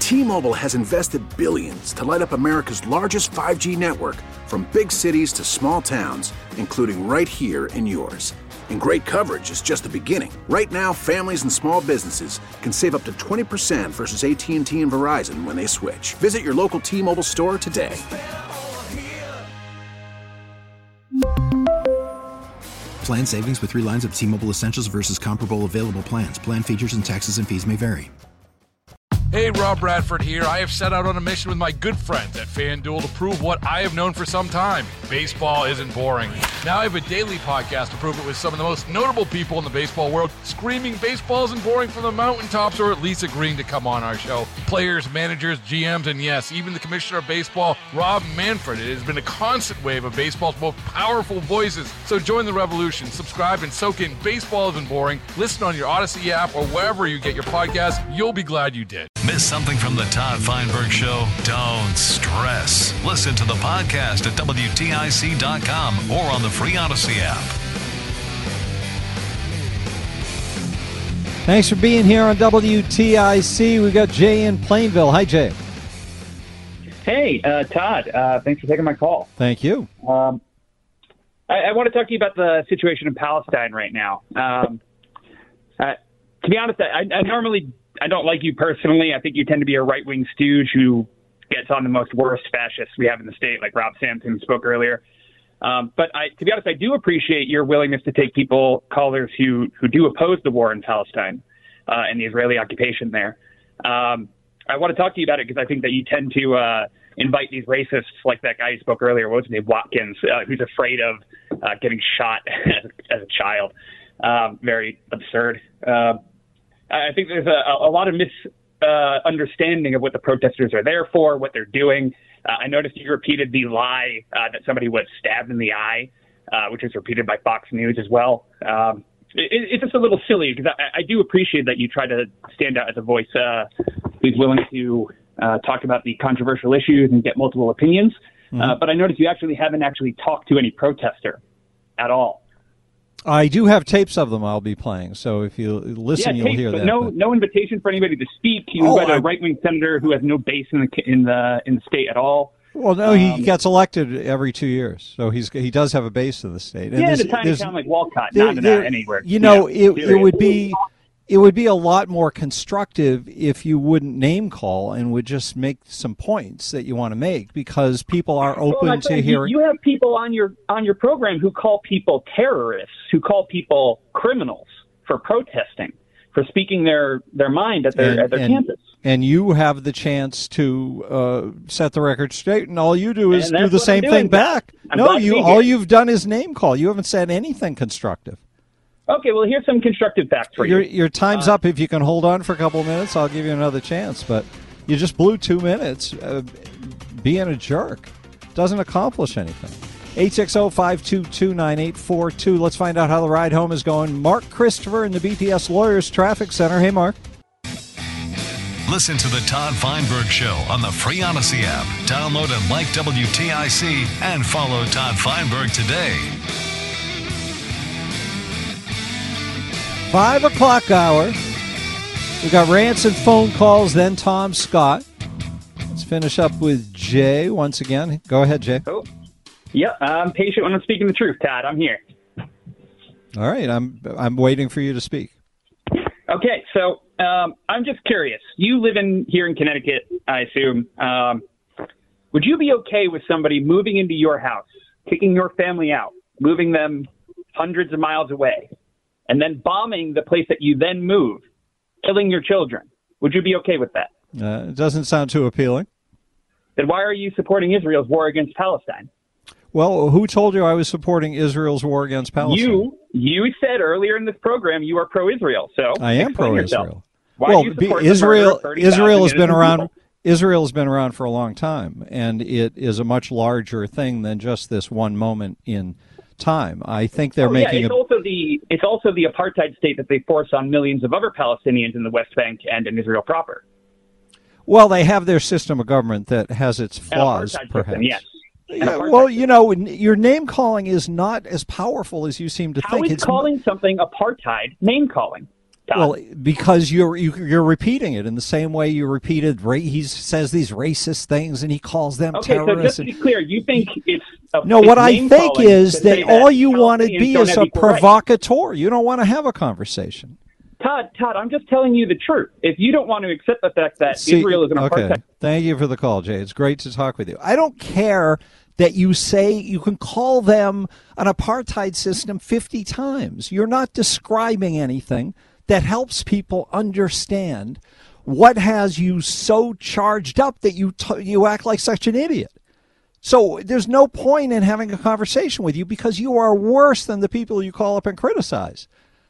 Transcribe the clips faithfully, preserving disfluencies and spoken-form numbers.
T-Mobile has invested billions to light up America's largest five G network, from big cities to small towns, including right here in yours. And great coverage is just the beginning. Right now, families and small businesses can save up to twenty percent versus A T and T and Verizon when they switch. Visit your local T-Mobile store today. Plan savings with three lines of T-Mobile Essentials versus comparable available plans. Plan features and taxes and fees may vary. Hey, Rob Bradford here. I have set out on a mission with my good friends at FanDuel to prove what I have known for some time. Baseball isn't boring. Now I have a daily podcast to prove it with some of the most notable people in the baseball world, screaming baseball isn't boring from the mountaintops, or at least agreeing to come on our show. Players, managers, G Ms, and yes, even the commissioner of baseball, Rob Manfred. It has been a constant wave of baseball's most powerful voices. So join the revolution. Subscribe and soak in Baseball Isn't Boring. Listen on your Odyssey app or wherever you get your podcast. You'll be glad you did. Miss something from the Todd Feinberg Show? Don't stress. Listen to the podcast at W T I C dot com or on the free Odyssey app. Thanks for being here on W T I C. We've got Jay in Plainville. Hi, Jay. Hey, uh, Todd. Uh, thanks for taking my call. Thank you. Um, I, I want to talk to you about the situation in Palestine right now. Um, uh, to be honest, I, I normally I don't like you personally. I think you tend to be a right-wing stooge who gets on the most worst fascists we have in the state, like Rob Sampson spoke earlier. Um, but I, to be honest, I do appreciate your willingness to take people, callers who, who do oppose the war in Palestine uh, and the Israeli occupation there. Um, I want to talk to you about it because I think that you tend to uh, invite these racists, like that guy who spoke earlier, what was his name, Watkins, uh, who's afraid of uh, getting shot as, as a child. Um, very absurd. Uh, I think there's a, a lot of misunderstanding uh, of what the protesters are there for, what they're doing. Uh, I noticed you repeated the lie uh, that somebody was stabbed in the eye, uh, which was repeated by Fox News as well. Um, it, it's just a little silly because I, I do appreciate that you try to stand out as a voice uh, who's willing to uh, talk about the controversial issues and get multiple opinions. Mm-hmm. Uh, but I noticed you actually haven't actually talked to any protester at all. I do have tapes of them I'll be playing, so if you listen, yeah, you'll tapes, hear but that. No, but... no invitation for anybody to speak. You oh, invite I... a right-wing senator who has no base in the in the in the state at all. Well, no, he um, gets elected every two years, so he's he does have a base in the state. And yeah, in a tiny town like Walcott, there, not there, anywhere. You know, yeah, it it would be. It would be a lot more constructive if you wouldn't name call and would just make some points that you want to make, because people are open well, to hearing. You, you have people on your on your program who call people terrorists, who call people criminals for protesting, for speaking their, their mind at their and, at their and, campus. And you have the chance to uh, set the record straight, and all you do is do the what same thing back. I'm no, you all here. you've done is name call. You haven't said anything constructive. Okay, well, here's some constructive facts for your, you. Your time's uh, up. If you can hold on for a couple of minutes, I'll give you another chance. But you just blew two minutes uh, being a jerk. Doesn't accomplish anything. eight six zero, five two two, nine eight four two. Let's find out how the ride home is going. Mark Christopher in the B P S Lawyers Traffic Center. Hey, Mark. Listen to the Todd Feinberg Show on the free Odyssey app. Download and like W T I C and follow Todd Feinberg today. Five o'clock hour. We got rants and phone calls, then Tom Scott. Let's finish up with Jay once again. Go ahead, Jay. Oh, yeah, I'm patient when I'm speaking the truth, Todd. I'm here. All right, I'm I'm waiting for you to speak. Okay, so um, I'm just curious. You live in here in Connecticut, I assume. Um, would you be okay with somebody moving into your house, kicking your family out, moving them hundreds of miles away, and then bombing the place that you then moved, killing your children? Would you be okay with that? Uh, it doesn't sound too appealing. Then why are you supporting Israel's war against Palestine? Well, who told you I was supporting Israel's war against Palestine? You you said earlier in this program you are pro-Israel. So I am pro-Israel. Yourself. Why well, do you support Israel Israel has been around. People? Israel has been around for a long time, and it is a much larger thing than just this one moment in time. I think they're oh, making. Yeah, it's a, also the it's also the apartheid state that they force on millions of other Palestinians in the West Bank and in Israel proper. Well, they have their system of government that has its flaws, perhaps. System, yes. Yeah, well, you know, your name calling is not as powerful as you seem to How think. is it's calling something apartheid name calling? Well, because you're you, you're repeating it in the same way you repeated. Ra- he says these racist things, and he calls them okay, terrorists. Okay, so just to be clear, you think it's a, no? it's what I think is that, that all you want to be is a provocateur. Rights. You don't want to have a conversation. Todd, Todd, I'm just telling you the truth. If you don't want to accept the fact that See, Israel is an apartheid, okay. Thank you for the call, Jay. It's great to talk with you. I don't care that you say you can call them an apartheid system fifty times. You're not describing anything that helps people understand what has you so charged up that you t- you act like such an idiot. So there's no point in having a conversation with you because you are worse than the people you call up and criticize.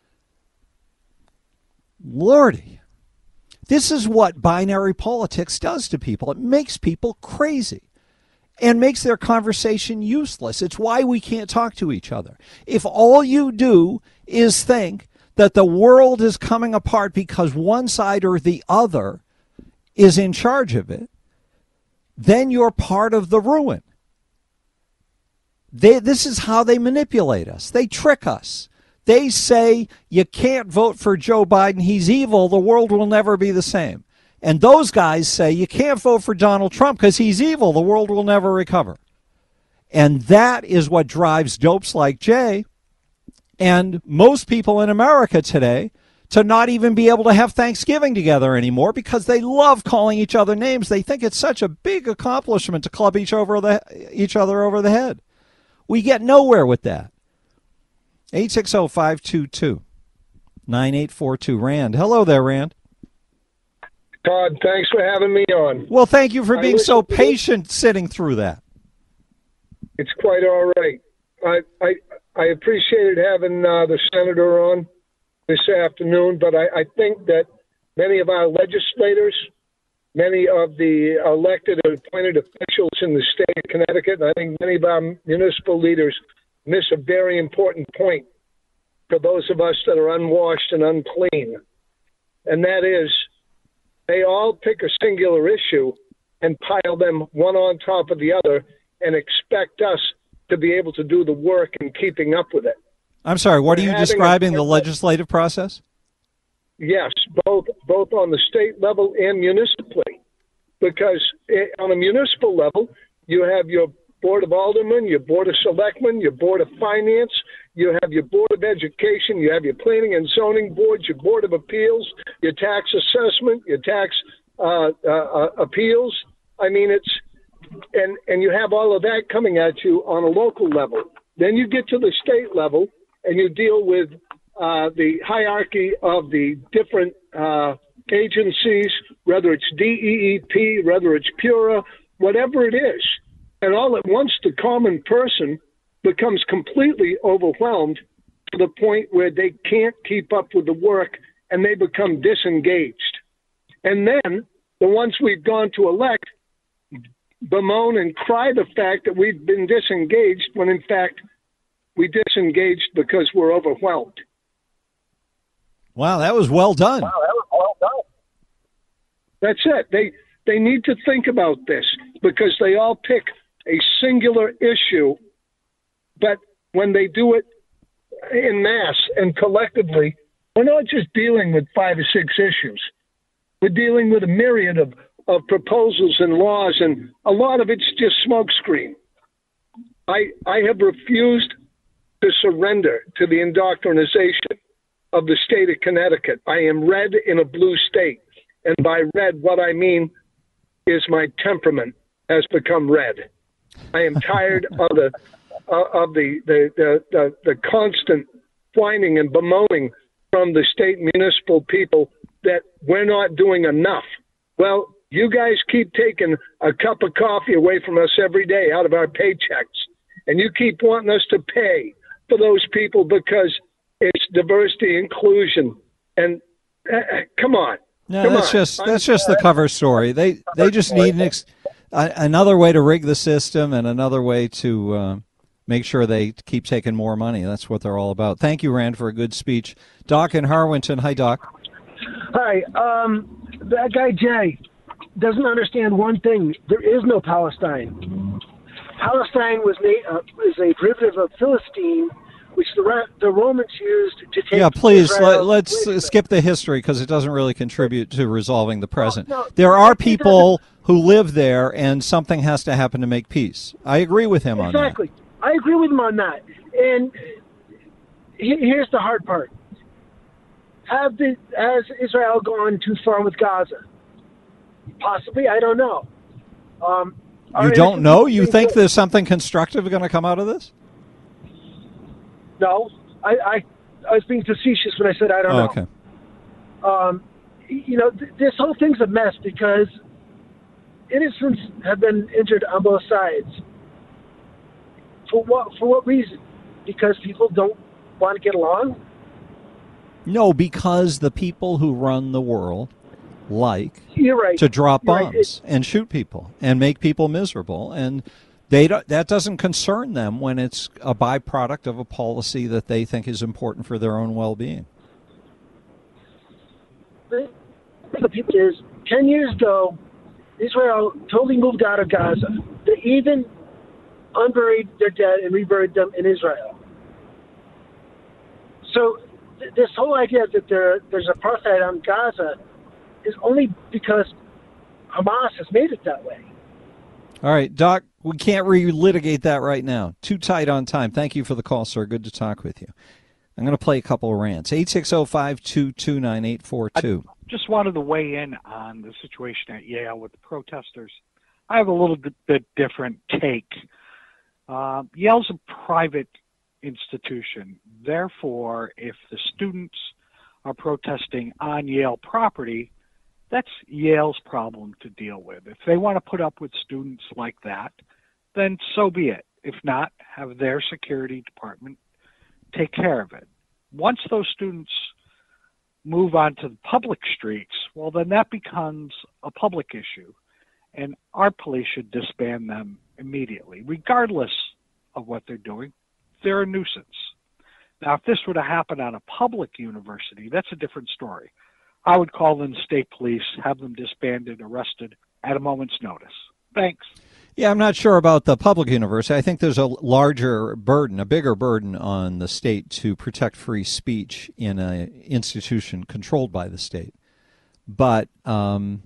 Lordy, this is what binary politics does to people. It makes people crazy and makes their conversation useless. It's why we can't talk to each other. If all you do is think that the world is coming apart because one side or the other is in charge of it, then you're part of the ruin. They, this is how they manipulate us. They trick us. They say you can't vote for Joe Biden. He's evil. The world will never be the same. And those guys say you can't vote for Donald Trump because he's evil. The world will never recover. And that is what drives dopes like Jay and most people in America today to not even be able to have Thanksgiving together anymore because they love calling each other names. They think it's such a big accomplishment to club each over the each other over the head. We get nowhere with that. eight six zero, five two two, nine eight four two. Rand. Hello there, Rand. Todd, thanks for having me on. Well, thank you for being so to patient this. sitting through that. It's quite all right. I I, I appreciated having uh, the senator on this afternoon, but I, I think that many of our legislators, many of the elected and appointed officials in the state of Connecticut, and I think many of our municipal leaders miss a very important point for those of us that are unwashed and unclean. And that is, they all pick a singular issue and pile them one on top of the other and expect us to be able to do the work in keeping up with it. I'm sorry, what are you describing, a, the legislative process? Yes, both both on the state level and municipally. Because it, on a municipal level, you have your Board of Aldermen, your Board of Selectmen, your Board of Finance, you have your Board of Education, you have your Planning and Zoning Boards, your Board of Appeals, your Tax Assessment, your Tax uh, uh, Appeals. I mean, it's, and, and you have all of that coming at you on a local level. Then you get to the state level and you deal with uh, the hierarchy of the different uh, agencies, whether it's D E E P, whether it's PURA, whatever it is. And all at once, the common person becomes completely overwhelmed to the point where they can't keep up with the work and they become disengaged. And then the ones we've gone to elect bemoan and cry the fact that we've been disengaged when, in fact, we disengaged because we're overwhelmed. Wow, that was well done. Wow, that was well done. That's it. They they need to think about this because they all pick a singular issue, but when they do it in mass and collectively, we're not just dealing with five or six issues. We're dealing with a myriad of, of proposals and laws, and a lot of it's just smokescreen. I I have refused to surrender to the indoctrination of the state of Connecticut. I am red in a blue state, and by red, what I mean is my temperament has become red. I am tired of the uh, of the the, the the the constant whining and bemoaning from the state municipal people that we're not doing enough. Well, you guys keep taking a cup of coffee away from us every day out of our paychecks, and you keep wanting us to pay for those people because it's diversity, inclusion, and uh, come on. No, come that's on. just that's I'm, just the cover story. They they just need an ex- another way to rig the system and another way to uh, make sure they keep taking more money. That's what they're all about. Thank you, Rand, for a good speech. Doc in Harwinton. Hi, Doc. Hi. Um, that guy Jay doesn't understand one thing. There is no Palestine. Palestine was na- uh, is a derivative of Philistine, which the Ra- the Romans used to take. Yeah, please Israel let, let's with uh, them. skip the history because it doesn't really contribute to resolving the present. no, there are it people who live there, and something has to happen to make peace. I agree with him on that. Exactly. I agree with him on that. And he- here's the hard part. Have the, has Israel gone too far with Gaza? Possibly. I don't know. Um, You don't know? You think there's something constructive going to come out of this? No. I, I, I was being facetious when I said I don't Oh, know. okay. Um, you know, th- this whole thing's a mess because innocents have been injured on both sides. For what? For what reason? Because people don't want to get along? No, because the people who run the world like You're right. to drop You're right. bombs and shoot people and make people miserable, and they don't, that doesn't concern them when it's a byproduct of a policy that they think is important for their own well-being. The the people is ten years ago, Israel totally moved out of Gaza. They even unburied their dead and reburied them in Israel. So th- this whole idea that there there's apartheid on Gaza is only because Hamas has made it that way. All right, Doc, we can't relitigate that right now. Too tight on time. Thank you for the call, sir. Good to talk with you. I'm going to play a couple of rants. eight six zero, five two two, nine eight four two. I just wanted to weigh in on the situation at Yale with the protesters. I have a little bit different take. Uh, Yale's a private institution. Therefore, if the students are protesting on Yale property, that's Yale's problem to deal with. If they want to put up with students like that, then so be it. If not, have their security department take care of it. Once those students move onto the public streets, well, then that becomes a public issue, and our police should disband them immediately, regardless of what they're doing. They're a nuisance. Now, if this were to happen on a public university, that's a different story. I would call in the state police, have them disbanded, arrested at a moment's notice. Thanks. Yeah, I'm not sure about the public university. I think there's a larger burden, a bigger burden on the state to protect free speech in an institution controlled by the state. But um,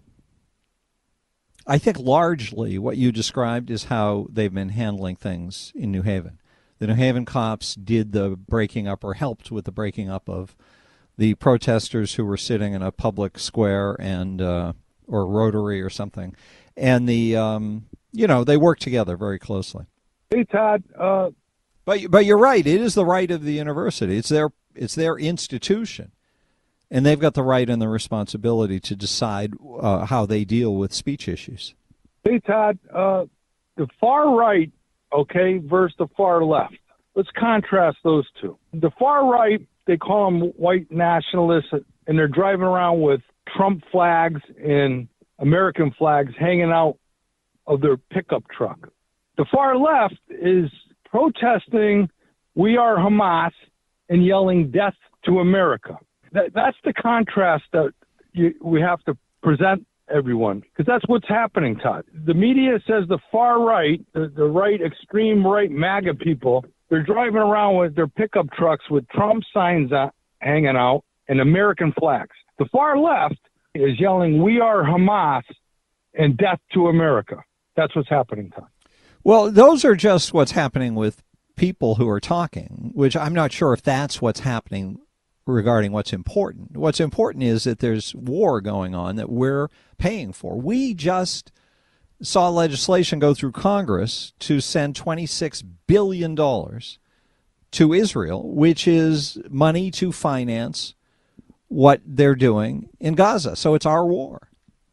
I think largely what you described is how they've been handling things in New Haven. The New Haven cops did the breaking up or helped with the breaking up of the protesters who were sitting in a public square and uh, or rotary or something. And the... Um, You know, they work together very closely. Hey, Todd. Uh, but but you're right. It is the right of the university. It's their it's their institution, and they've got the right and the responsibility to decide uh, how they deal with speech issues. Hey, Todd. Uh, the far right, okay, versus the far left. Let's contrast those two. The far right, they call them white nationalists, and they're driving around with Trump flags and American flags hanging out of their pickup truck. The far left is protesting, "We are Hamas," and yelling "Death to America." That, that's the contrast that you, we have to present everyone, because that's what's happening, Todd. The media says the far right, the, the right, extreme right MAGA people, they're driving around with their pickup trucks with Trump signs uh, hanging out and American flags. The far left is yelling, "We are Hamas," and "Death to America." That's what's happening, Tom. Well, those are just what's happening with people who are talking, which I'm not sure if that's what's happening regarding what's important. What's important is that there's war going on that we're paying for. We just saw legislation go through Congress to send twenty-six billion dollars to Israel, which is money to finance what they're doing in Gaza. So it's our war.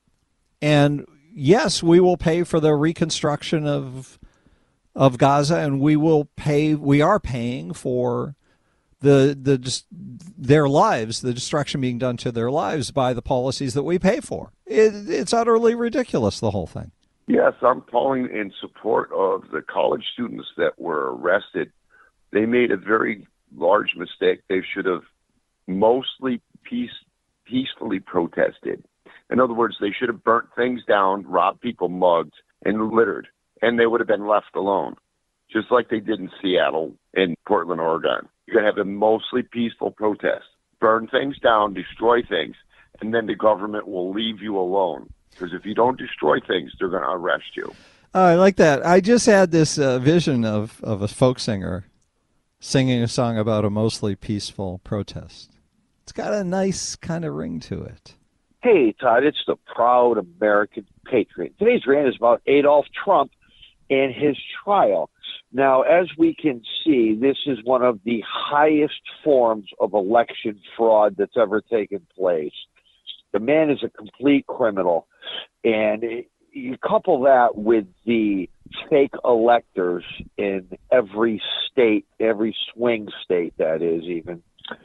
And yes, we will pay for the reconstruction of of Gaza, and we will pay. We are paying for the the their lives, the destruction being done to their lives by the policies that we pay for. It, it's utterly ridiculous, the whole thing. Yes, I'm calling in support of the college students that were arrested. They made a very large mistake. They should have mostly peace, peacefully protested. In other words, they should have burnt things down, robbed people, mugged, and littered, and they would have been left alone, just like they did in Seattle and Portland, Oregon. You're going to have a mostly peaceful protest. Burn things down, destroy things, and then the government will leave you alone. Because if you don't destroy things, they're going to arrest you. Oh, I like that. I just had this uh, vision of, of a folk singer singing a song about a mostly peaceful protest. It's got a nice kind of ring to it. Hey, Todd, it's the proud American patriot. Today's rant is about Adolf Trump and his trial. Now, as we can see, this is one of the highest forms of election fraud that's ever taken place. The man is a complete criminal, and you couple that with the fake electors in every state, every swing state, that is, even.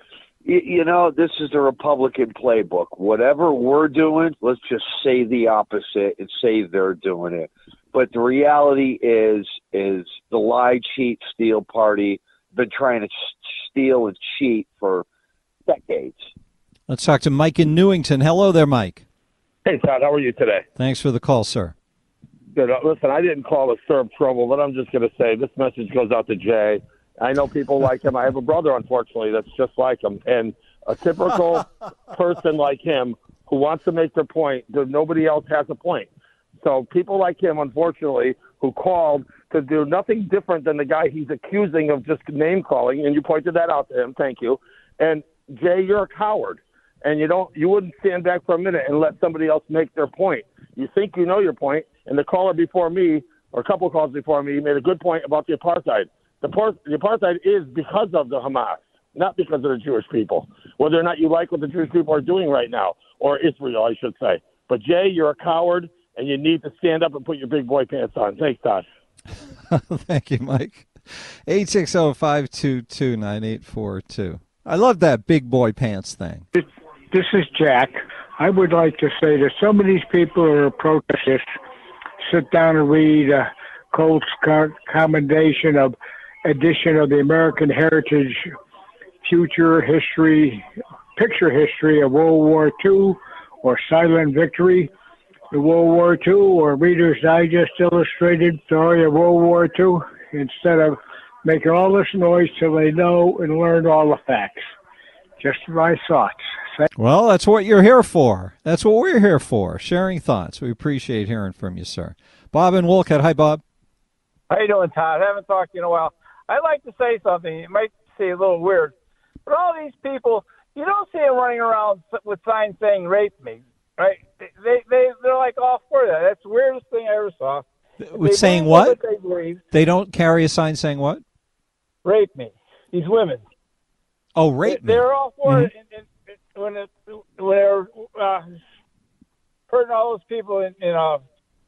You know, this is the Republican playbook. Whatever we're doing, let's just say the opposite and say they're doing it. But the reality is, is the lie, cheat, steal party been trying to steal and cheat for decades. Let's talk to Mike in Newington. Hello there, Mike. Hey, Todd, how are you today? Thanks for the call, sir. Good. Uh, listen, I didn't call to stir up trouble, but I'm just going to say this message goes out to Jay. I know people like him. I have a brother, unfortunately, that's just like him. And a typical person like him who wants to make their point, nobody else has a point. So people like him, unfortunately, who called to do nothing different than the guy he's accusing of just name-calling, and you pointed that out to him. Thank you. And, Jay, you're a coward. And you don't, you wouldn't stand back for a minute and let somebody else make their point. You think you know your point, and the caller before me, or a couple of calls before me, made a good point about the apartheid. The, par- the apartheid is because of the Hamas, not because of the Jewish people. Whether or not you like what the Jewish people are doing right now, or Israel, I should say. But, Jay, you're a coward, and you need to stand up and put your big boy pants on. Thanks, Todd. Thank you, Mike. eight six zero, five two two, nine eight four two. I love that big boy pants thing. This, this is Jack. I would like to say that some of these people who are protesters sit down and read uh, Colt's commendation of edition of the American Heritage Future History, Picture History of World War Two, or Silent Victory of World War Two, or Reader's Digest Illustrated Story of World War Two, instead of making all this noise till they know and learn all the facts. Just my thoughts. Well, that's what you're here for. That's what we're here for, sharing thoughts. We appreciate hearing from you, sir. Bob in Wolcott. Hi, Bob. How you doing, Todd? I haven't talked to you in a while. I'd like to say something. It might seem a little weird, but all these people, you don't see them running around with signs saying "rape me," right? They they they're like all for that. That's the weirdest thing I ever saw. With They saying believe what? They, believe. They don't carry a sign saying what? Rape me. These women. Oh, rape they, me. They're all for Mhm. it. And, and, and when it, when they're uh, hurting all those people in, in uh,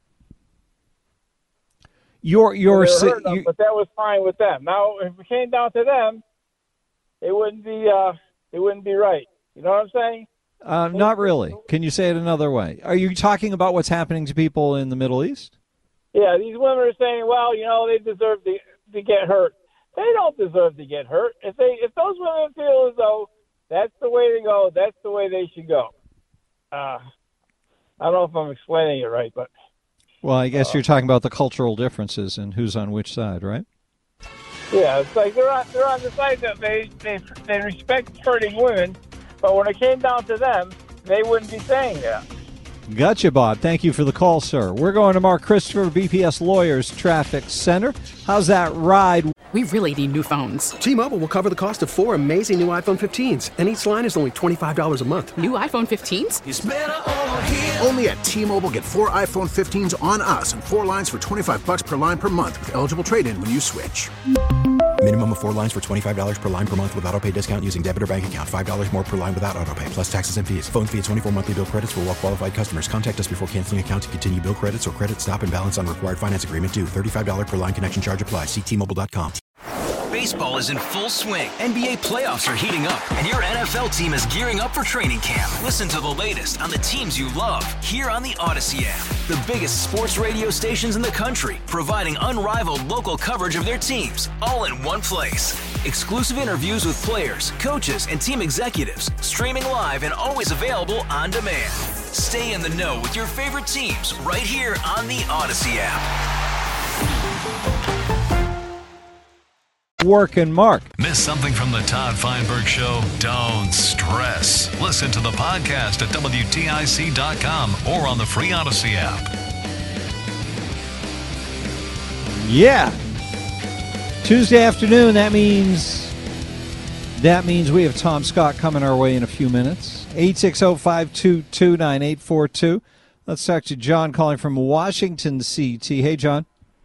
You're you're they were si- hurting them, you, but that was fine with them. Now, if it came down to them, it wouldn't be uh, it wouldn't be right. You know what I'm saying? uh, not really. Can you say it another way? Are you talking about what's happening to people in the Middle East? Yeah, these women are saying, well, you know, they deserve to to get hurt. They don't deserve to get hurt. If they if those women feel as though that's the way to go, that's the way they should go. Uh, I don't know if I'm explaining it right, but Well, I guess you're talking about the cultural differences and who's on which side, right? yeah, it's like they're on they're on the side that they they they respect hurting women, but when it came down to them, they wouldn't be saying that. Gotcha, Bob. Thank you for the call, sir. We're going to Mark Christopher, B P S Lawyers Traffic Center. How's that ride? We really need new phones. T-Mobile will cover the cost of four amazing new iPhone fifteens, and each line is only twenty-five dollars a month. New iPhone fifteens? It's better over here. Only at T-Mobile, get four iPhone fifteens on us and four lines for twenty-five bucks per line per month with eligible trade-in when you switch. Minimum of four lines for twenty-five dollars per line per month with autopay discount using debit or bank account. five dollars more per line without autopay, plus taxes and fees. Phone fee at twenty-four monthly bill credits for well-qualified customers. Contact us before canceling account to continue bill credits or credit stop and balance on required finance agreement due. thirty-five dollars per line connection charge applies. See T Mobile dot com. Baseball is in full swing. N B A playoffs are heating up, and your N F L team is gearing up for training camp. Listen to the latest on the teams you love here on the Odyssey app. The biggest sports radio stations in the country, providing unrivaled local coverage of their teams, all in one place. Exclusive interviews with players, coaches, and team executives, streaming live and always available on demand. Stay in the know with your favorite teams right here on the Odyssey app. Working Mark. Miss something from the Todd Feinberg Show? Don't stress. Listen to the podcast at W T I C dot com or on the free Odyssey app. Yeah. Tuesday afternoon, that means that means we have Tom Scott coming our way in a few minutes. eight six zero, five two two, nine eight four two. Let's talk to John calling from Washington, C T. Hey, John.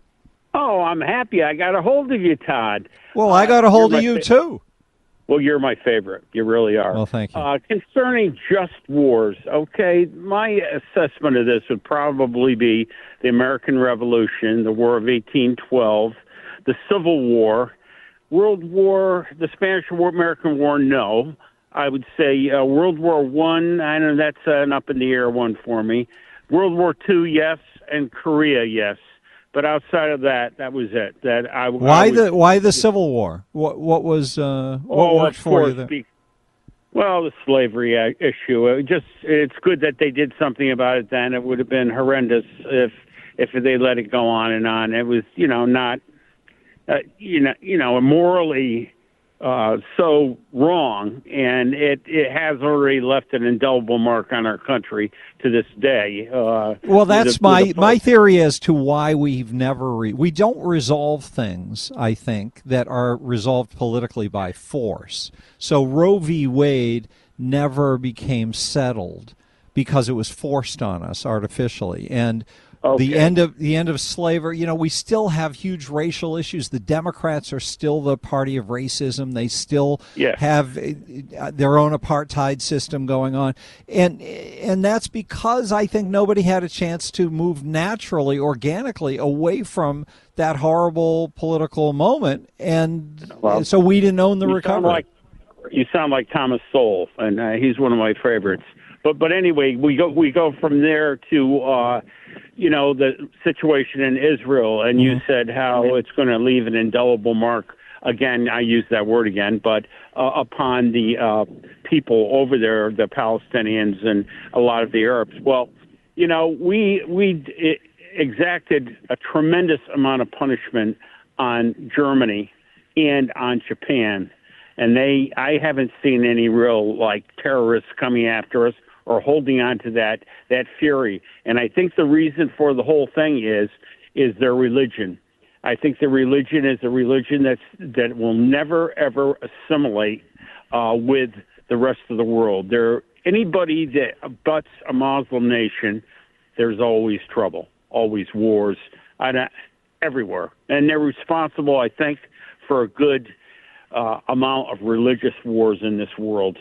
Oh, I'm happy I got a hold of you, Todd. Well, I got a hold uh, of you, fa- too. Well, you're my favorite. You really are. Well, thank you. Uh, concerning just wars, okay, my assessment of this would probably be the American Revolution, the War of eighteen twelve, the Civil War, World War, the Spanish War, American War, no. I would say uh, World War One, I know that's an up-in-the-air one for me. World War Two, yes, and Korea, yes. But outside of that, that was it. That I Why I was, the why the Civil War? What what was uh, what oh, worked of for course, you there? be- well, the slavery uh, issue. It just it's good that they did something about it then. It would have been horrendous if if they let it go on and on. It was, you know, not uh, you know, you know, morally uh, so wrong, and it it has already left an indelible mark on our country to this day. Uh, Well, that's the, my the, my theory as to why we've never re- we don't resolve things, I think, that are resolved politically by force. So Roe v. Wade never became settled because it was forced on us artificially, and Okay. the end of the end of slavery. You know, we still have huge racial issues. The Democrats are still the party of racism. They still Yeah. have uh, their own apartheid system going on, and and that's because I think nobody had a chance to move naturally, organically away from that horrible political moment, and Well, so we didn't own the you recovery. Sound like, you sound like Thomas Sowell, and uh, he's one of my favorites. But but anyway, we go we go from there to uh, you know, the situation in Israel, and you said how it's going to leave an indelible mark. Again, I use that word again, but uh, upon the uh, people over there, the Palestinians and a lot of the Arabs. Well, you know, we we it, exacted a tremendous amount of punishment on Germany and on Japan, and they I haven't seen any real like terrorists coming after us or holding on to that that fury. And I think the reason for the whole thing is is their religion. I think the religion is a religion that's that will never ever assimilate uh, with the rest of the world. There, anybody that abuts a Muslim nation, there's always trouble, always wars, and, uh, everywhere, and they're responsible, I think, for a good uh, amount of religious wars in this world.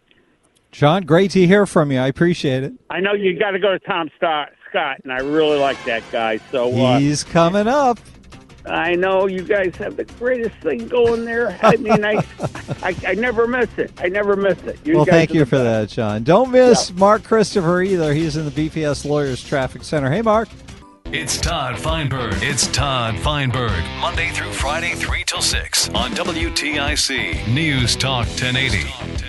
John, great to hear from you. I appreciate it. I know you got to go to Tom Scott, and I really like that guy. So uh, He's coming up. I know you guys have the greatest thing going there. I mean, I, I, I never miss it. I never miss it. You well, guys thank are you the for best. that, John. Don't miss Yeah. Mark Christopher either. He's in the B P S Lawyers Traffic Center. Hey, Mark. It's Todd Feinberg. It's Todd Feinberg. Monday through Friday, three till six on W T I C News Talk ten eighty.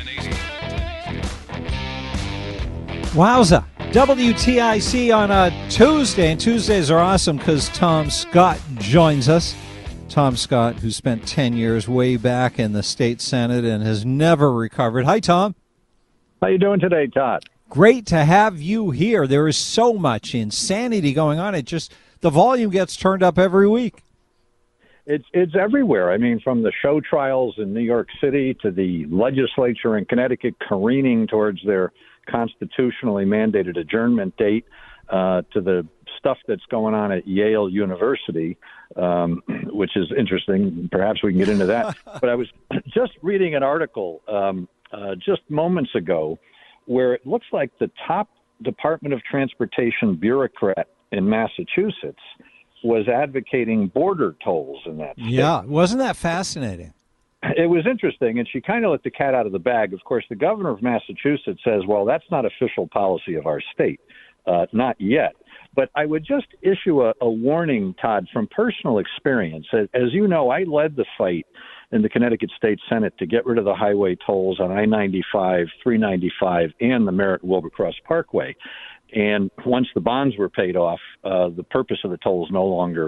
Wowza. W T I C on a Tuesday, and Tuesdays are awesome because Tom Scott joins us. Tom Scott, who spent ten years way back in the state Senate and has never recovered. Hi, Tom. How you doing today, Todd? Great to have you here. There is so much insanity going on. It just, the volume gets turned up every week. It's it's everywhere. I mean, from the show trials in New York City to the legislature in Connecticut careening towards their constitutionally mandated adjournment date, uh, to the stuff that's going on at Yale University, um, which is interesting. Perhaps we can get into that. But I was just reading an article um, uh, just moments ago where it looks like the top Department of Transportation bureaucrat in Massachusetts was advocating border tolls in that state. Yeah, wasn't that fascinating? It was interesting, and she kind of let the cat out of the bag. Of course, the governor of Massachusetts says, well, that's not official policy of our state. Uh, not yet. But I would just issue a, a warning, Todd, from personal experience. As, as you know, I led the fight in the Connecticut State Senate to get rid of the highway tolls on I ninety-five, three ninety-five, and the Merritt-Wilbur Cross Parkway. And once the bonds were paid off, uh, the purpose of the tolls no longer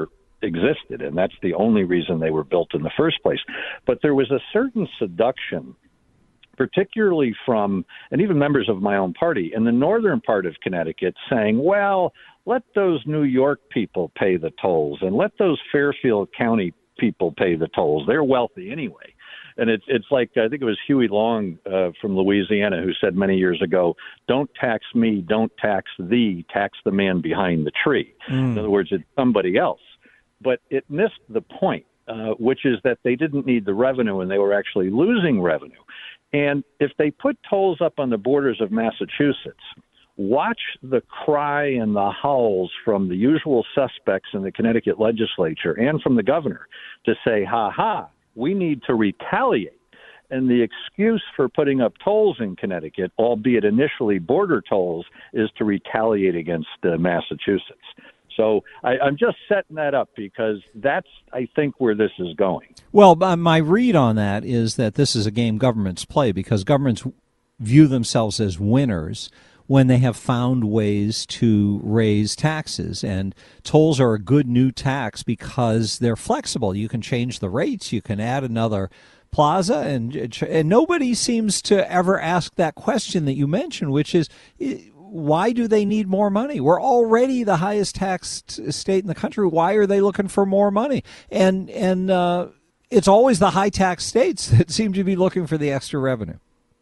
existed, and that's the only reason they were built in the first place. But there was a certain seduction, particularly from, and even members of my own party, in the northern part of Connecticut saying, well, let those New York people pay the tolls and let those Fairfield County people pay the tolls. They're wealthy anyway. And it's it's like, I think it was Huey Long uh, from Louisiana who said many years ago, don't tax me, don't tax thee, tax the man behind the tree. Mm. In other words, it's somebody else. But it missed the point, uh, which is that they didn't need the revenue and they were actually losing revenue. And if they put tolls up on the borders of Massachusetts, watch the cry and the howls from the usual suspects in the Connecticut legislature and from the governor to say, ha ha, we need to retaliate. And the excuse for putting up tolls in Connecticut, albeit initially border tolls, is to retaliate against uh, Massachusetts. So I, I'm just setting that up because that's, I think, where this is going. Well, my read on that is that this is a game governments play because governments view themselves as winners when they have found ways to raise taxes. And tolls are a good new tax because they're flexible. You can change the rates. You can add another plaza. And, and nobody seems to ever ask that question that you mentioned, which is, why do they need more money? We're already the highest taxed state in the country. Why are they looking for more money? And, and uh, it's always the high tax states that seem to be looking for the extra revenue.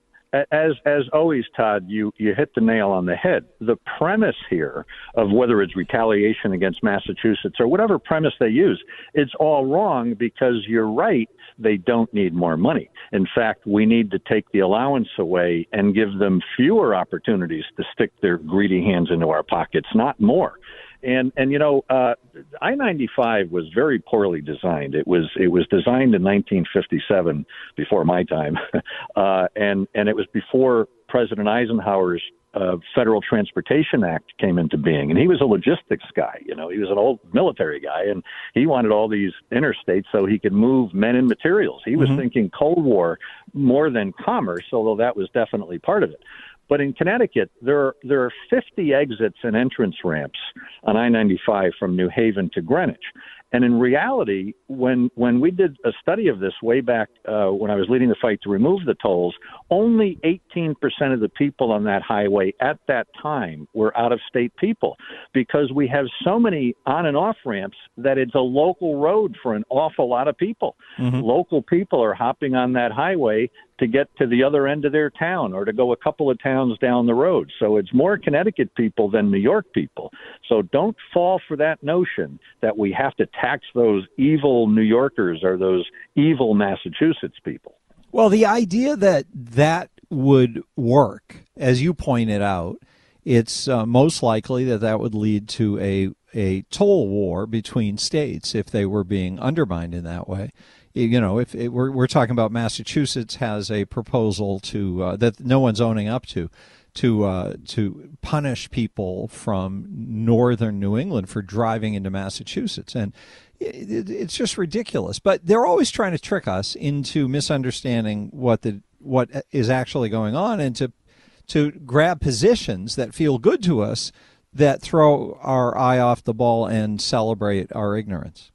As as always, Todd, you, you hit the nail on the head. The premise here of whether it's retaliation against Massachusetts or whatever premise they use, it's all wrong because you're right, they don't need more money. In fact, we need to take the allowance away and give them fewer opportunities to stick their greedy hands into our pockets, not more. And, and you know, uh, I ninety-five was very poorly designed. It was it was designed in nineteen fifty-seven, before my time, uh, and, and it was before President Eisenhower's uh, Federal Transportation Act came into being. And he was a logistics guy. You know, he was an old military guy, and he wanted all these interstates so he could move men and materials. He was mm-hmm. thinking Cold War more than commerce, although that was definitely part of it. But in Connecticut, there are, there are fifty exits and entrance ramps on I ninety-five from New Haven to Greenwich. And in reality, when when we did a study of this way back uh, when I was leading the fight to remove the tolls, only eighteen percent of the people on that highway at that time were out-of-state people because we have so many on and off ramps that it's a local road for an awful lot of people. Mm-hmm. Local people are hopping on that highway to get to the other end of their town or to go a couple of towns down the road. So it's more Connecticut people than New York people. So don't fall for that notion that we have to tax those evil New Yorkers or those evil Massachusetts people. Well, the idea that that would work, as you pointed out, it's uh, most likely that that would lead to a, a toll war between states if they were being undermined in that way. You know, if it, we're we're talking about Massachusetts has a proposal to uh, that no one's owning up to, to uh, to punish people from northern New England for driving into Massachusetts, and it, it, it's just ridiculous. But they're always trying to trick us into misunderstanding what the what is actually going on, and to to grab positions that feel good to us that throw our eye off the ball and celebrate our ignorance.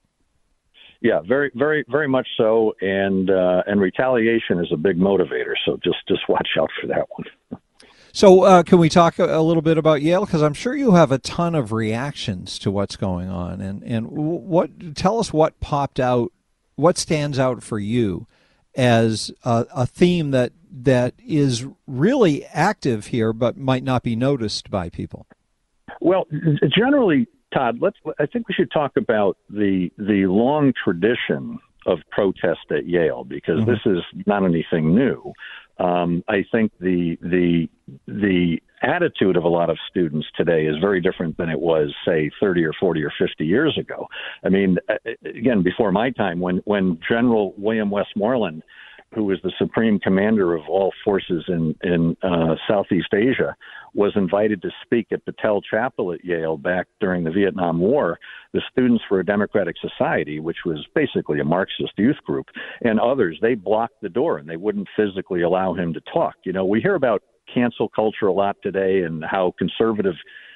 Yeah, very, very, very much so, and uh, and retaliation is a big motivator. So just, just watch out for that one. So uh, can we talk a, a little bit about Yale? Because I'm sure you have a ton of reactions to what's going on, and and what tell us what popped out, what stands out for you as a, a theme that that is really active here, but might not be noticed by people. Well, generally, Todd, let's. I think we should talk about the the long tradition of protest at Yale, because mm-hmm. this is not anything new. Um, I think the the the attitude of a lot of students today is very different than it was, say, thirty or forty or fifty years ago. I mean, again, before my time, when when General William Westmoreland, who was the supreme commander of all forces in, in uh, Southeast Asia, was invited to speak at Battelle Chapel at Yale back during the Vietnam War, the Students for a Democratic Society, which was basically a Marxist youth group, and others, they blocked the door and they wouldn't physically allow him to talk. You know, we hear about cancel culture a lot today and how conservative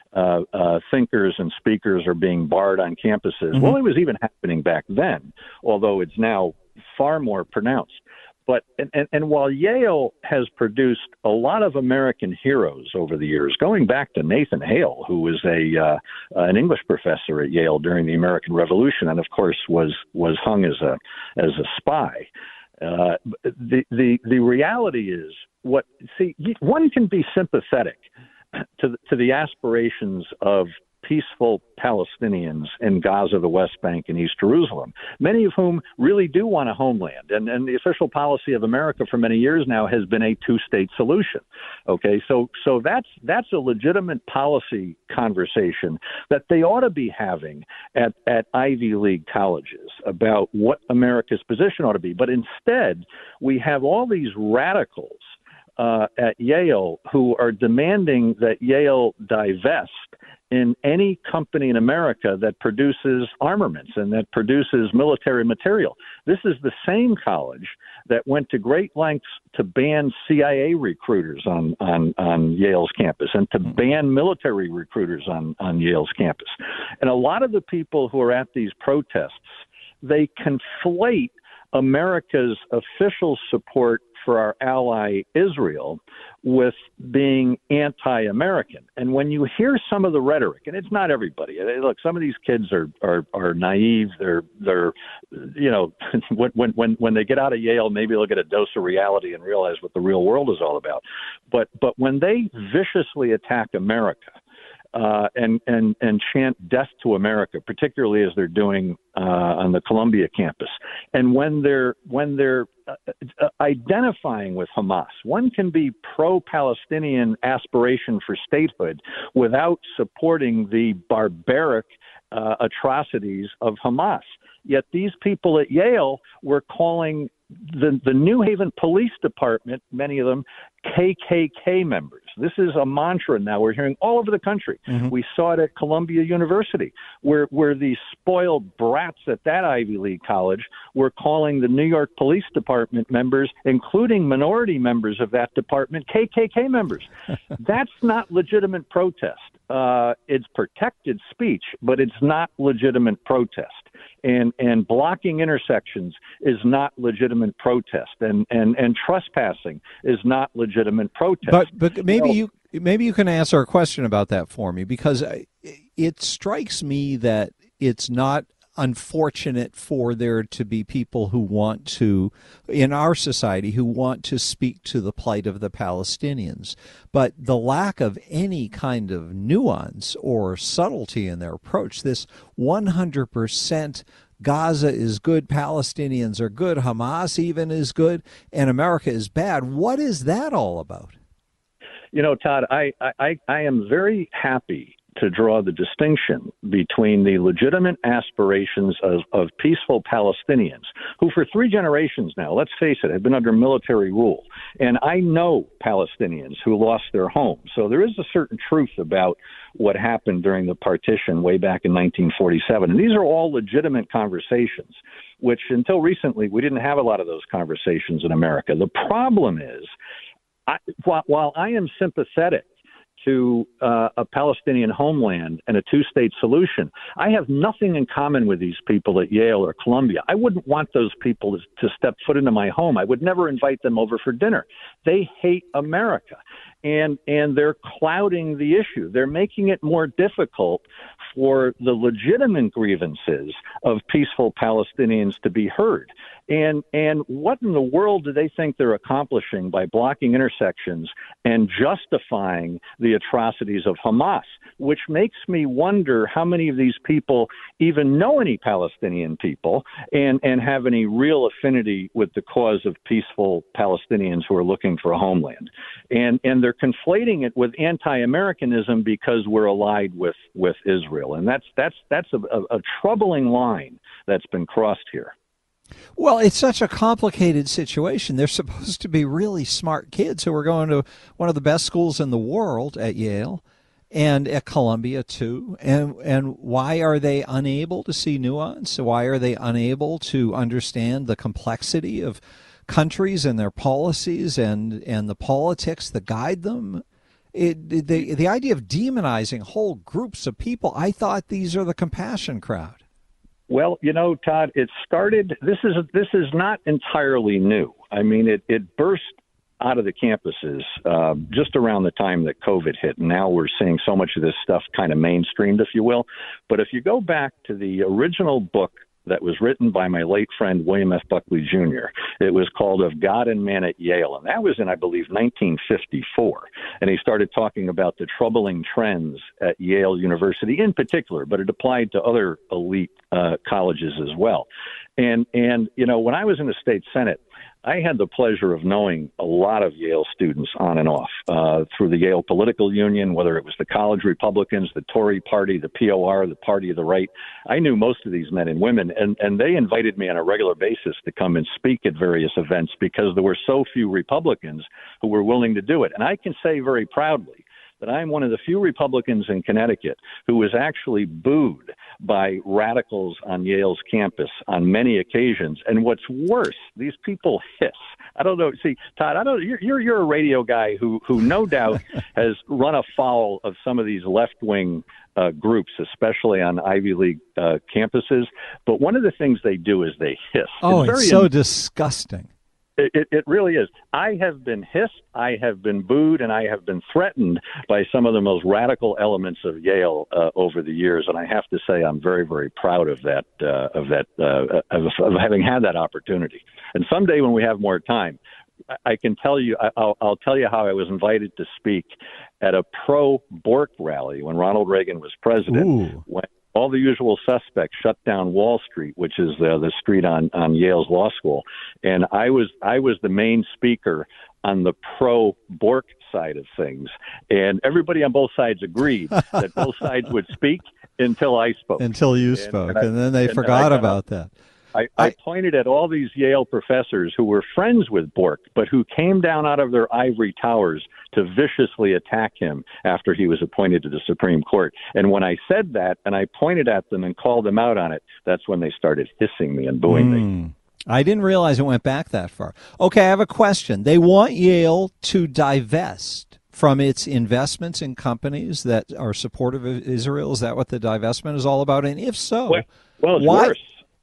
uh, uh, thinkers and speakers are being barred on campuses. Mm-hmm. Well, it was even happening back then, although it's now far more pronounced. But and, and, and while Yale has produced a lot of American heroes over the years, going back to Nathan Hale, who was a uh, an English professor at Yale during the American Revolution, and of course was was hung as a as a spy. Uh, the the the reality is what see one can be sympathetic to the, to the aspirations of peaceful Palestinians in Gaza, the West Bank, and East Jerusalem, many of whom really do want a homeland. And, and the official policy of America for many years now has been a two-state solution. Okay, so so that's that's a legitimate policy conversation that they ought to be having at, at Ivy League colleges about what America's position ought to be. But instead, we have all these radicals uh, at Yale who are demanding that Yale divest in any company in America that produces armaments and that produces military material. This is the same college that went to great lengths to ban C I A recruiters on, on, on Yale's campus and to ban military recruiters on, on Yale's campus. And a lot of the people who are at these protests, they conflate America's official support for our ally Israel with being anti-American. And when you hear some of the rhetoric, and it's not everybody. Look, some of these kids are are, are naive. They're they're you know when when when they get out of Yale, maybe they'll get a dose of reality and realize what the real world is all about. But but when they viciously attack America, Uh, and, and, and chant death to America, particularly as they're doing uh, on the Columbia campus. And when they're when they're uh, uh, identifying with Hamas, one can be pro-Palestinian aspiration for statehood without supporting the barbaric uh, atrocities of Hamas. Yet these people at Yale were calling the, the New Haven Police Department, many of them, K K K members. This is a mantra now we're hearing all over the country. Mm-hmm. We saw it at Columbia University, where, where the spoiled brats at that Ivy League college were calling the New York Police Department members, including minority members of that department, K K K members. That's not legitimate protest. Uh, it's protected speech, but it's not legitimate protest. And and blocking intersections is not legitimate protest, and, and, and trespassing is not legitimate protest. But but maybe you, you maybe you can answer a question about that for me, because it strikes me that it's not unfortunate for there to be people who want to, in our society, who want to speak to the plight of the Palestinians. But the lack of any kind of nuance or subtlety in their approach, this one hundred percent Gaza is good, Palestinians are good, Hamas even is good, and America is bad. What is that all about? You know, Todd, I, I, I am very happy to draw the distinction between the legitimate aspirations of, of peaceful Palestinians who for three generations now, let's face it, have been under military rule. And I know Palestinians who lost their homes. So there is a certain truth about what happened during the partition way back in nineteen forty-seven. And these are all legitimate conversations, which until recently, we didn't have a lot of those conversations in America. The problem is, I, while, while I am sympathetic to uh, a Palestinian homeland and a two-state solution, I have nothing in common with these people at Yale or Columbia. I wouldn't want those people to, to step foot into my home. I would never invite them over for dinner. They hate America, and and they're clouding the issue. They're making it more difficult for the legitimate grievances of peaceful Palestinians to be heard. And and what in the world do they think they're accomplishing by blocking intersections and justifying the atrocities of Hamas, which makes me wonder how many of these people even know any Palestinian people and, and have any real affinity with the cause of peaceful Palestinians who are looking for a homeland. And and they're conflating it with anti-Americanism because we're allied with, with Israel. And that's that's that's a, a, a troubling line that's been crossed here. Well, it's such a complicated situation. They're supposed to be really smart kids who are going to one of the best schools in the world at Yale and at Columbia, too. And and why are they unable to see nuance? Why are they unable to understand the complexity of countries and their policies and, and the politics that guide them? It, the the idea of demonizing whole groups of people, I thought these are the compassion crowd. Well, you know, Todd, it started. This is this is not entirely new. I mean, it it burst out of the campuses uh, just around the time that COVID hit, and now we're seeing so much of this stuff kind of mainstreamed, if you will. But if you go back to the original book that was written by my late friend William F. Buckley Junior, it was called Of God and Man at Yale, and that was in, I believe, nineteen fifty-four. And he started talking about the troubling trends at Yale University in particular, but it applied to other elite uh, colleges as well. And, and, you know, when I was in the state Senate, I had the pleasure of knowing a lot of Yale students on and off uh, through the Yale Political Union, whether it was the college Republicans, the Tory Party, the P O R, the Party of the Right. I knew most of these men and women, and, and they invited me on a regular basis to come and speak at various events because there were so few Republicans who were willing to do it. And I can say very proudly that I'm one of the few Republicans in Connecticut who was actually booed by radicals on Yale's campus on many occasions. And what's worse, these people hiss. I don't know. See, Todd, I don't. You're you're, you're a radio guy who who no doubt has run afoul of some of these left wing uh, groups, especially on Ivy League uh, campuses. But one of the things they do is they hiss. Oh, it's, it's very so in- disgusting. It, it really is. I have been hissed, I have been booed, and I have been threatened by some of the most radical elements of Yale uh, over the years. And I have to say, I'm very, very proud of that, uh, of that, uh, of, of having had that opportunity. And someday, when we have more time, I can tell you, I'll, I'll tell you how I was invited to speak at a pro-Bork rally when Ronald Reagan was president. Ooh. When all the usual suspects shut down Wall Street, which is the, the street on, on Yale's law school. And I was I was the main speaker on the pro-Bork side of things. And everybody on both sides agreed that both sides would speak until I spoke. Until you and, spoke, and, and, I, then they and forgot I, about that. I, I pointed at all these Yale professors who were friends with Bork, but who came down out of their ivory towers to viciously attack him after he was appointed to the Supreme Court. And when I said that and I pointed at them and called them out on it, that's when they started hissing me and booing mm. me. I didn't realize it went back that far. Okay, I have a question. They want Yale to divest from its investments in companies that are supportive of Israel. Is that what the divestment is all about? And if so, well, well it's why? worse.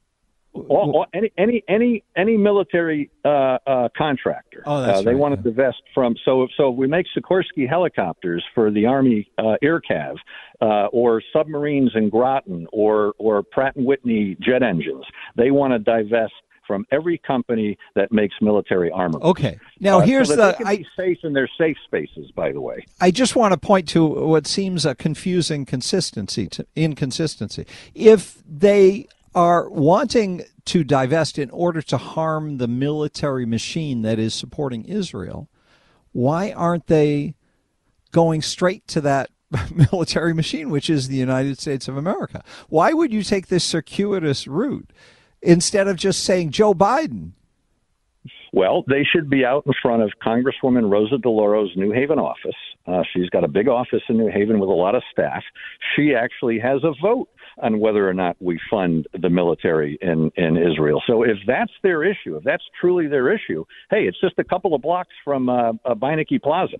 All, all, any any any any military uh, uh, contractor, oh, that's uh, they right, want yeah. to divest from. So if so, if we make Sikorsky helicopters for the Army uh, Air Cav, uh, or submarines in Groton, or or Pratt and Whitney jet engines, they want to divest from every company that makes military armor. Okay, now uh, here's so the. that they can I, be safe in their safe spaces. By the way, I just want to point to what seems a confusing consistency to inconsistency. If they are wanting to divest in order to harm the military machine that is supporting Israel, why aren't they going straight to that military machine, which is the United States of America? Why would you take this circuitous route instead of just saying Joe Biden? Well, they should be out in front of Congresswoman Rosa DeLauro's New Haven office. Uh, she's got a big office in New Haven with a lot of staff. She actually has a vote on whether or not we fund the military in, in Israel. So if that's their issue, if that's truly their issue, hey, it's just a couple of blocks from uh, uh, Beinecke Plaza.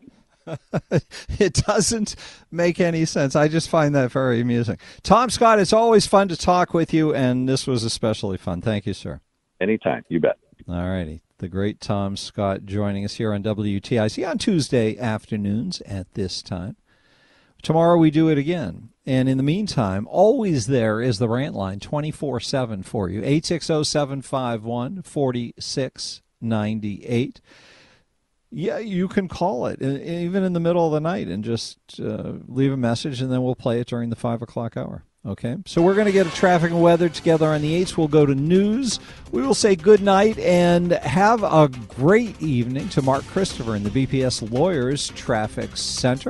It doesn't make any sense. I just find that very amusing. Tom Scott, it's always fun to talk with you, and this was especially fun. Thank you, sir. Anytime. You bet. All righty. The great Tom Scott joining us here on W T I C on Tuesday afternoons at this time. Tomorrow we do it again. And in the meantime, always there is the rant line twenty-four seven for you. eight six zero, seven five one, four six nine eight. Yeah, you can call it, even in the middle of the night, and just uh, leave a message, and then we'll play it during the five o'clock hour. Okay, so we're going to get a traffic and weather together on the eights. We'll go to news. We will say good night and have a great evening to Mark Christopher in the B P S Lawyers Traffic Center.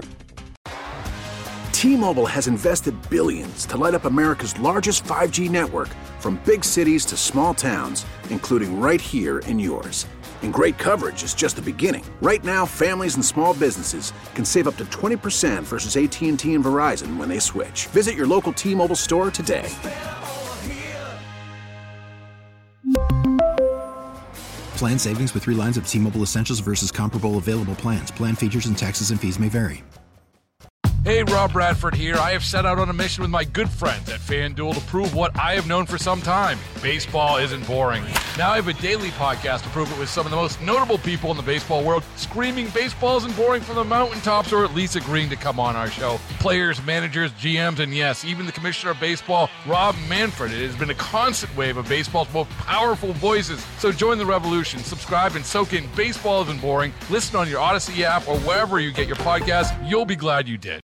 T-Mobile has invested billions to light up America's largest five G network, from big cities to small towns, including right here in yours. And great coverage is just the beginning. Right now, families and small businesses can save up to twenty percent versus A T and T and Verizon when they switch. Visit your local T-Mobile store today. Plan savings with three lines of T-Mobile Essentials versus comparable available plans. Plan features and taxes and fees may vary. Hey, Rob Bradford here. I have set out on a mission with my good friends at FanDuel to prove what I have known for some time. Baseball isn't boring. Now I have a daily podcast to prove it with some of the most notable people in the baseball world screaming baseball isn't boring from the mountaintops, or at least agreeing to come on our show. Players, managers, G Ms, and yes, even the commissioner of baseball, Rob Manfred. It has been a constant wave of baseball's most powerful voices. So join the revolution. Subscribe and soak in Baseball Isn't Boring. Listen on your Odyssey app or wherever you get your podcasts. You'll be glad you did.